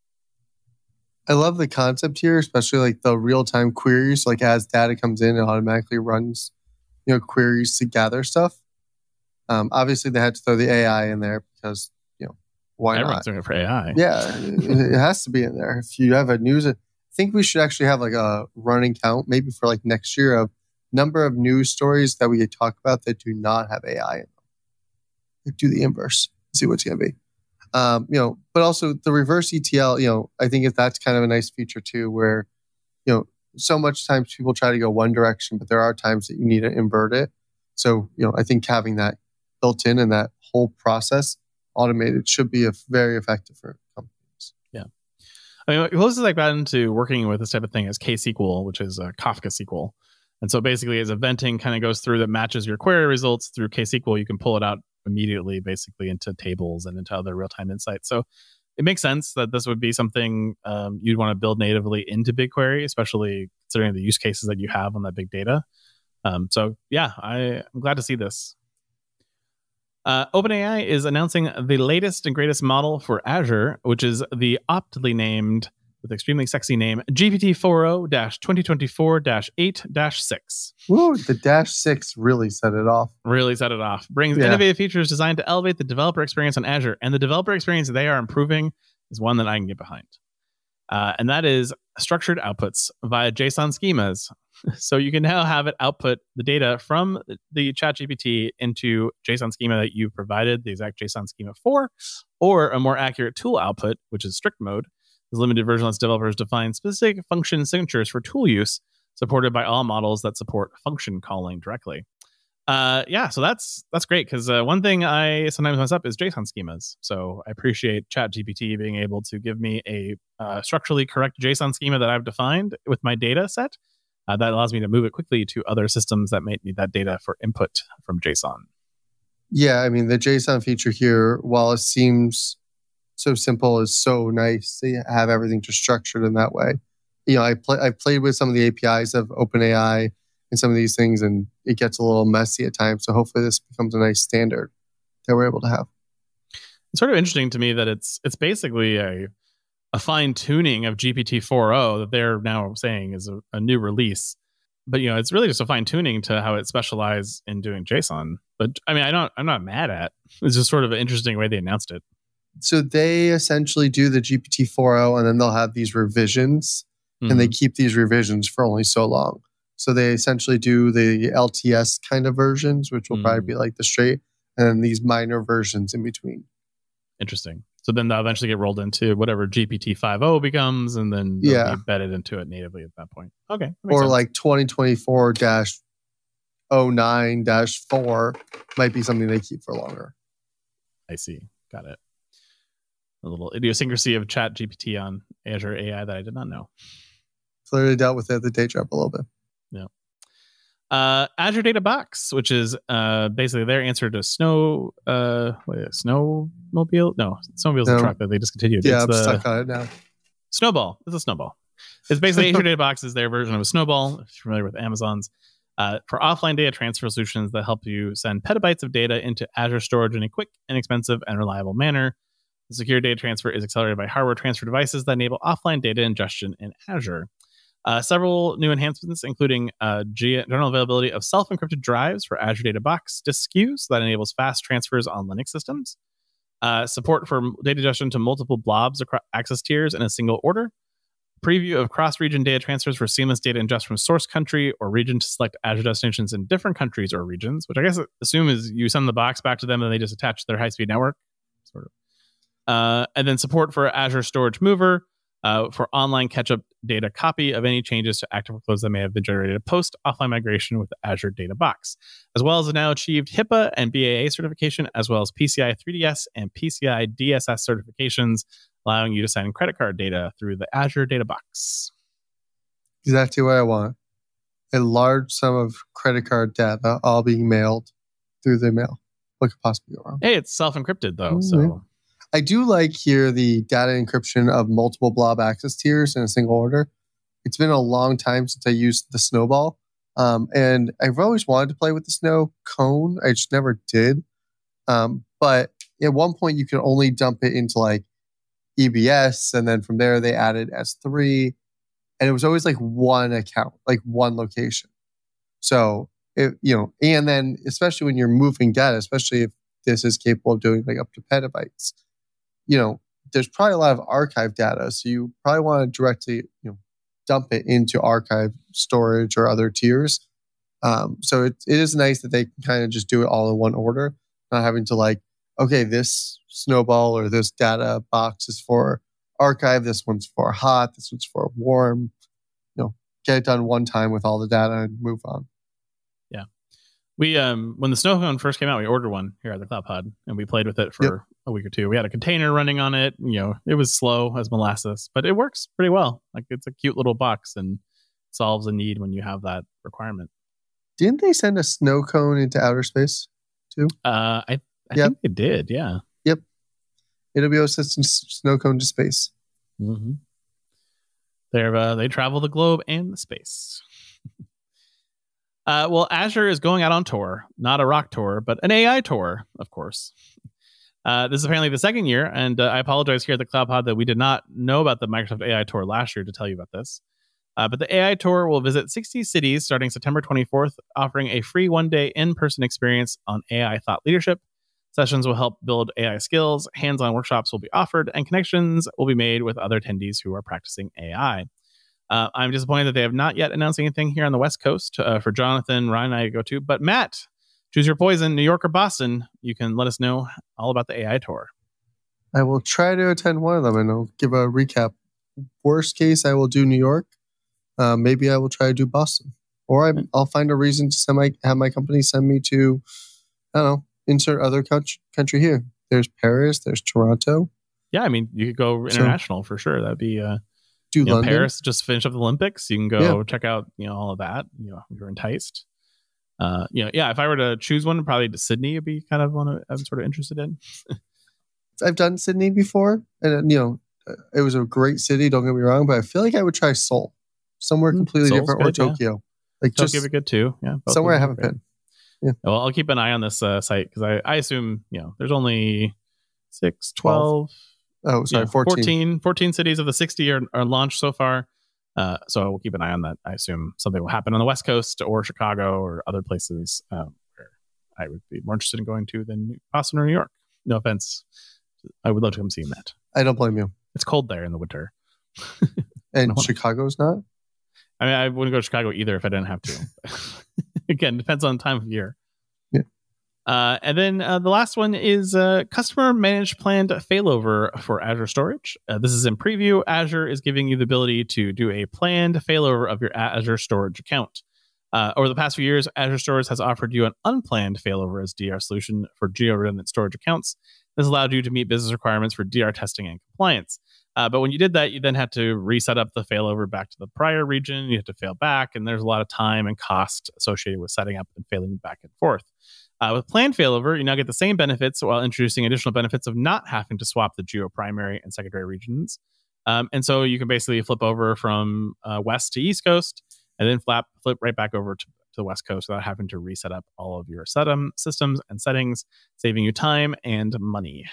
I love the concept here, especially like the real-time queries. Like as data comes in, it automatically runs, you know, queries to gather stuff. Um, obviously, they had to throw the A I in there because, you know, why Everyone's not? doing it for A I. Yeah, it, it has to be in there. If you have a news, I think we should actually have like a running count, maybe for like next year, of number of news stories that we could talk about that do not have A I in them. Like do the inverse, see what's going to be. Um, you know, but also the reverse E T L, you know, I think if that's kind of a nice feature too, where, you know, so much times people try to go one direction, but there are times that you need to invert it. So, you know, I think having that built in and that whole process automated should be a very effective for companies. Yeah. I mean, the closest I've gotten to working with this type of thing is K-SQL, which is a Kafka S Q L. And so basically as eventing kind of goes through that matches your query results through K-SQL, you can pull it out immediately basically into tables and into other real-time insights. So it makes sense that this would be something um, you'd want to build natively into BigQuery, especially considering the use cases that you have on that big data. Um, so yeah, I, I'm glad to see this. Uh, OpenAI is announcing the latest and greatest model for Azure, which is the aptly named, with extremely sexy name, G P T four o twenty twenty-four dash eight dash six. Woo, the dash six really set it off. Really set it off. Brings Yeah. innovative features designed to elevate the developer experience on Azure. And the developer experience they are improving is one that I can get behind. Uh, and that is structured outputs via JSON schemas. So you can now have it output the data from the ChatGPT into JSON schema that you provided the exact JSON schema for, or a more accurate tool output, which is strict mode. This limited version lets developers define specific function signatures for tool use, supported by all models that support function calling directly. Uh, yeah, so that's that's great because uh, one thing I sometimes mess up is JSON schemas. So I appreciate ChatGPT being able to give me a uh, structurally correct JSON schema that I've defined with my data set. Uh, that allows me to move it quickly to other systems that might need that data for input from JSON. Yeah, I mean, the JSON feature here, while it seems so simple, is so nice to have everything just structured in that way. You know, I play, I've played with some of the A P Is of OpenAI and some of these things, and it gets a little messy at times. So hopefully this becomes a nice standard that we're able to have. It's sort of interesting to me that it's it's basically a a fine tuning of G P T four o that they're now saying is a, a new release. But you know, it's really just a fine tuning to how it specializes in doing JSON. But I mean, I don't, I'm not mad at. It's just sort of an interesting way they announced it. So they essentially do the G P T four o, and then they'll have these revisions, mm-hmm. and they keep these revisions for only so long. So they essentially do the L T S kind of versions, which will mm-hmm. probably be like the straight, and then these minor versions in between. Interesting. So then they'll eventually get rolled into whatever G P T five o becomes, and then they'll yeah. be embedded into it natively at that point. Okay. Or sense. Like twenty twenty-four dash oh nine dash four might be something they keep for longer. I see. Got it. A little idiosyncrasy of Chat G P T on Azure A I that I did not know. Clearly dealt with it at the day job a little bit. Yeah. Uh, Azure Data Box, which is uh, basically their answer to Snow, uh, wait, Snowmobile? No, Snowmobile's no. a truck that they discontinued. Yeah, it's I'm the stuck on it now. Snowball. It's a Snowball. It's basically Azure Data Box is their version of a Snowball, if you're familiar with Amazon's, uh, for offline data transfer solutions that help you send petabytes of data into Azure storage in a quick, inexpensive, and reliable manner. The secure data transfer is accelerated by hardware transfer devices that enable offline data ingestion in Azure. Uh, several new enhancements, including uh, G- general availability of self-encrypted drives for Azure Data Box disk S K Us that enables fast transfers on Linux systems. Uh, support for data ingestion to multiple blobs across access tiers in a single order. Preview of cross-region data transfers for seamless data ingest from source country or region to select Azure destinations in different countries or regions, which I guess assume is you send the box back to them and they just attach their high-speed network, sort of. Uh, and then support for Azure Storage Mover uh, for online catch-up data copy of any changes to active workloads that may have been generated post offline migration with the Azure Data Box, as well as a now achieved HIPAA and B A A certification, as well as P C I three D S and P C I D S S certifications, allowing you to send credit card data through the Azure Data Box. Exactly what I want. A large sum of credit card data all being mailed through the mail. What could possibly go wrong? Hey, it's self-encrypted though, Mm-hmm. so... I do like here the data encryption of multiple blob access tiers in a single order. It's been a long time since I used the Snowball. Um, and I've always wanted to play with the Snow Cone. I just never did. Um, but at one point, you could only dump it into like E B S. And then from there, they added S three. And it was always like one account, like one location. So, it, you know, and then especially when you're moving data, especially if this is capable of doing like up to petabytes, you know, there's probably a lot of archive data. So you probably want to directly, you know, dump it into archive storage or other tiers. Um, so it, it is nice that they can kind of just do it all in one order, not having to like, okay, this Snowball or this data box is for archive. This one's for hot. This one's for warm. You know, get it done one time with all the data and move on. Yeah. We um when the Snow Cone first came out, we ordered one here at the Cloud Pod, and we played with it for yep. a week or two. We had a container running on it. You know, it was slow as molasses, but it works pretty well. Like it's a cute little box and solves a need when you have that requirement. Didn't they send a Snow Cone into outer space too? Uh, I I yep. think they did. Yeah. Yep. A W S sends Snow Cone to space. Mm-hmm. They're uh, they travel the globe and the space. Uh, well, Azure is going out on tour, not a rock tour, but an A I tour, of course. Uh, this is apparently the second year, and uh, I apologize here at the Cloud Pod that we did not know about the Microsoft A I tour last year to tell you about this. Uh, but the A I tour will visit sixty cities starting September twenty-fourth, offering a free one-day in-person experience on A I thought leadership. Sessions will help build A I skills, hands-on workshops will be offered, and connections will be made with other attendees who are practicing A I. Uh, I'm disappointed that they have not yet announced anything here on the West Coast uh, for Jonathan, Ryan, and I to go to. But Matt, choose your poison, New York or Boston. You can let us know all about the A I tour. I will try to attend one of them, and I'll give a recap. Worst case, I will do New York. Uh, maybe I will try to do Boston. Or I, I'll find a reason to send my, have my company send me to, I don't know, insert other country, country here. There's Paris, there's Toronto. Yeah, I mean, you could go international so, for sure. That'd be... Uh... Do you know, London. Paris just finished up the Olympics. You can go yeah. check out, you know, all of that. You know, if you're enticed. Uh, you know, yeah. If I were to choose one, probably to Sydney would be kind of one I'm sort of interested in. I've done Sydney before, and you know, it was a great city. Don't get me wrong, but I feel like I would try Seoul, somewhere completely Seoul's different, good, or Tokyo. Yeah. Like Tokyo just would be good too. Yeah, somewhere I haven't been. Yeah. Well, I'll keep an eye on this uh, site because I, I assume you know there's only six, twelve. Oh, sorry, yeah, fourteen. fourteen, fourteen cities of the sixty are, are launched so far. Uh, so we'll keep an eye on that. I assume something will happen on the West Coast or Chicago or other places uh, where I would be more interested in going to than Boston or New York. No offense. I would love to come see that. I don't blame you. It's cold there in the winter. And no Chicago's not? I mean, I wouldn't go to Chicago either if I didn't have to. Again, depends on the time of year. Yeah. Uh, and then uh, the last one is uh, customer managed planned failover for Azure Storage. Uh, this is in preview. Azure is giving you the ability to do a planned failover of your Azure Storage account. Uh, over the past few years, Azure Storage has offered you an unplanned failover as D R solution for geo-redundant storage accounts. This allowed you to meet business requirements for D R testing and compliance. Uh, but when you did that, you then had to reset up the failover back to the prior region. You had to fail back, and there's a lot of time and cost associated with setting up and failing back and forth. Uh, with planned failover, you now get the same benefits while introducing additional benefits of not having to swap the geo primary and secondary regions. Um, and so you can basically flip over from uh, west to east coast and then flap, flip right back over to, to the west coast without having to reset up all of your setum, systems and settings, saving you time and money.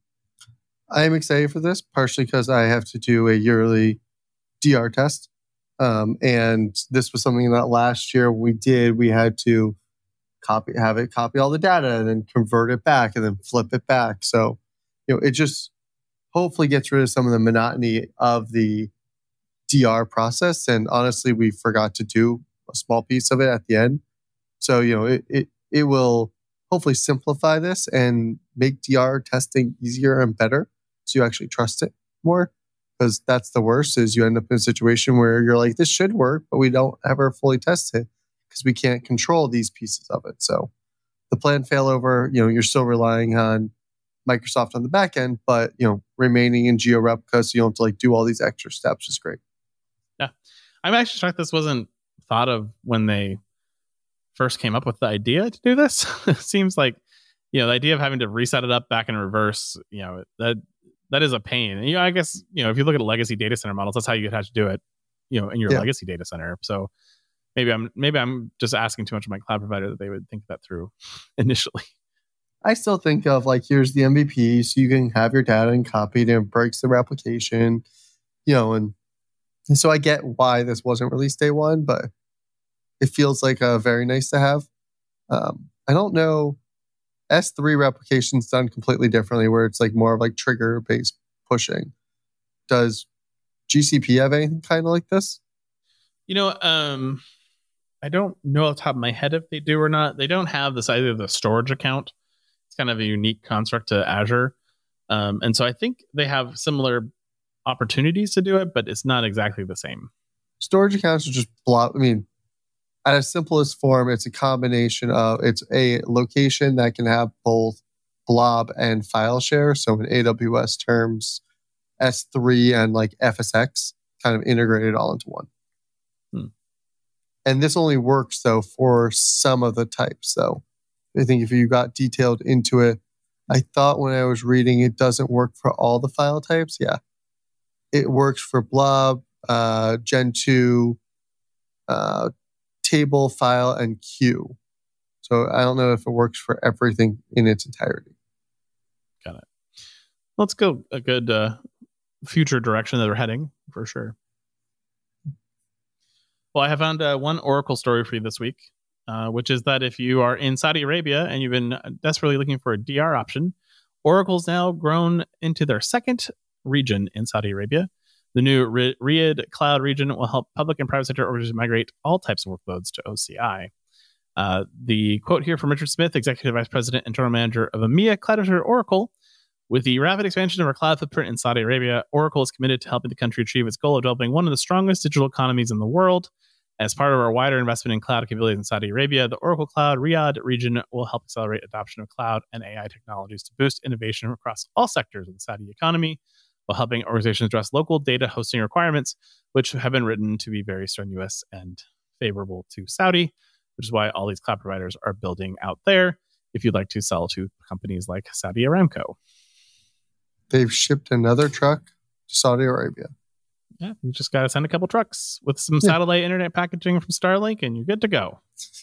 I am excited for this, partially because I have to do a yearly D R test. Um, and this was something that last year we did. We had to copy, have it copy all the data and then convert it back and then flip it back. So, you know, it just hopefully gets rid of some of the monotony of the D R process. And honestly, we forgot to do a small piece of it at the end. So, you know, it it, it will hopefully simplify this and make D R testing easier and better so you actually trust it more. Because that's the worst, is you end up in a situation where you're like, this should work, but we don't ever fully test it because we can't control these pieces of it. So the plan failover, you know, you're still relying on Microsoft on the back end, but, you know, remaining in GeoReplica, so you don't have to like do all these extra steps is great. Yeah. I'm actually shocked this wasn't thought of when they first came up with the idea to do this. It seems like, you know, the idea of having to reset it up back in reverse, you know, that that is a pain. And, you know, I guess, you know, if you look at legacy data center models, that's how you have to do it, you know, in your Yeah. legacy data center. So maybe I'm maybe I'm just asking too much of my cloud provider that they would think that through initially. I still think of like, here's the M V P, so you can have your data and copied and it breaks the replication, you know, and, and so I get why this wasn't released day one, but it feels like a very nice to have. Um, I don't know. S three replication's done completely differently, where it's like more of like trigger based pushing. Does G C P have anything kind of like this? You know, um, I don't know off the top of my head if they do or not. They don't have this either the storage account. It's kind of a unique construct to Azure. Um, and so I think they have similar opportunities to do it, but it's not exactly the same. Storage accounts are just blob. I mean, at its simplest form, it's a combination of, it's a location that can have both blob and file share. So in A W S terms, S three and like F S X kind of integrated all into one. Hmm. And this only works though for some of the types though. I think if you got detailed into it, I thought when I was reading it doesn't work for all the file types. Yeah. It works for blob, uh, Gen two, uh, table, file, and queue. So I don't know if it works for everything in its entirety. Got it. Let's go a good uh, future direction that they're heading for sure. Well, I have found uh, one Oracle story for you this week, uh, which is that if you are in Saudi Arabia and you've been desperately looking for a D R option, Oracle's now grown into their second region in Saudi Arabia. The new Riyadh Cloud region will help public and private sector organizations migrate all types of workloads to O C I. Uh, the quote here from Richard Smith, Executive Vice President and General Manager of EMEA Cloud Infrastructure Oracle: with the rapid expansion of our cloud footprint in Saudi Arabia, Oracle is committed to helping the country achieve its goal of developing one of the strongest digital economies in the world. As part of our wider investment in cloud capabilities in Saudi Arabia, the Oracle Cloud Riyadh region will help accelerate adoption of cloud and A I technologies to boost innovation across all sectors of the Saudi economy, while helping organizations address local data hosting requirements, which have been written to be very strenuous and favorable to Saudi, which is why all these cloud providers are building out there if you'd like to sell to companies like Saudi Aramco. They've shipped another truck to Saudi Arabia. Yeah, you just got to send a couple trucks with some Yeah. satellite internet packaging from Starlink and you're good to go.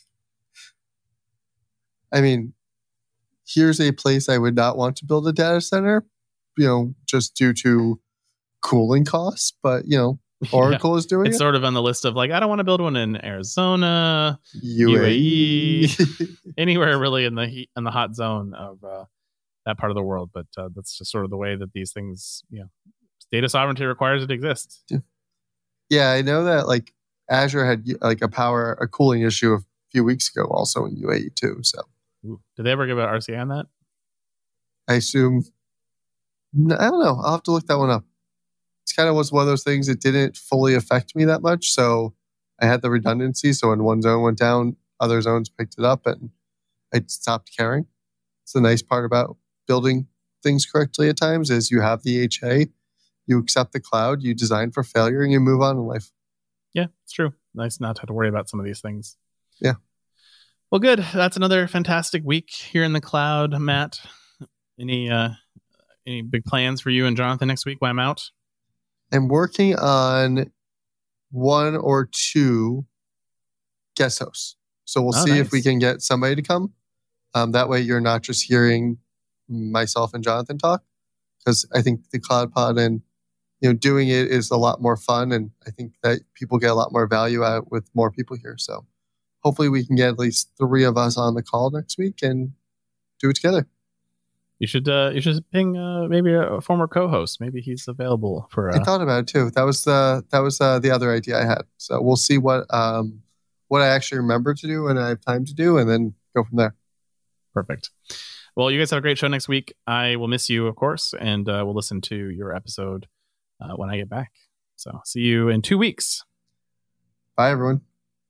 I mean, here's a place I would not want to build a data center, you know, just due to cooling costs. But, you know, Oracle is doing It's it. sort of on the list of like, I don't want to build one in Arizona, U A E. anywhere really in the heat, in the hot zone of uh, that part of the world. But uh, that's just sort of the way that these things, you know, data sovereignty requires it to exist. Yeah, I know that like Azure had like a power, a cooling issue a few weeks ago also in U A E too. So Ooh. Did they ever give an R C A on that? I assume, I don't know. I'll have to look that one up. It's kind of was one of those things that didn't fully affect me that much. So I had the redundancy. So when one zone went down, other zones picked it up and I stopped caring. It's the nice part about building things correctly at times is you have the H A, you accept the cloud, you design for failure, and you move on in life. Yeah, it's true. Nice not to have to worry about some of these things. Yeah. Well, good. That's another fantastic week here in the cloud, Matt. Any uh, any big plans for you and Jonathan next week while I'm out? I'm working on one or two guest hosts. So we'll Oh, see nice. if we can get somebody to come. Um, that way you're not just hearing myself and Jonathan talk. Because I think the Cloud Pod and you know, doing it is a lot more fun, and I think that people get a lot more value out with more people here. So hopefully we can get at least three of us on the call next week and do it together. You should uh, you should ping uh, maybe a former co-host. Maybe he's available for. Uh... I thought about it too. That was the that was uh, the other idea I had. So we'll see what um, what I actually remember to do and I have time to do, and then go from there. Perfect. Well, you guys have a great show next week. I will miss you, of course, and uh, we'll listen to your episode uh, when I get back. So see you in two weeks. Bye, everyone.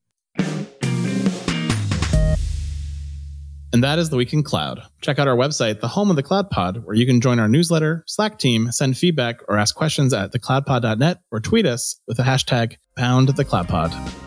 And that is The Week in Cloud. Check out our website, the home of the Cloud Pod, where you can join our newsletter, Slack team, send feedback, or ask questions at the cloud pod dot net, or tweet us with the hashtag pound the cloud pod.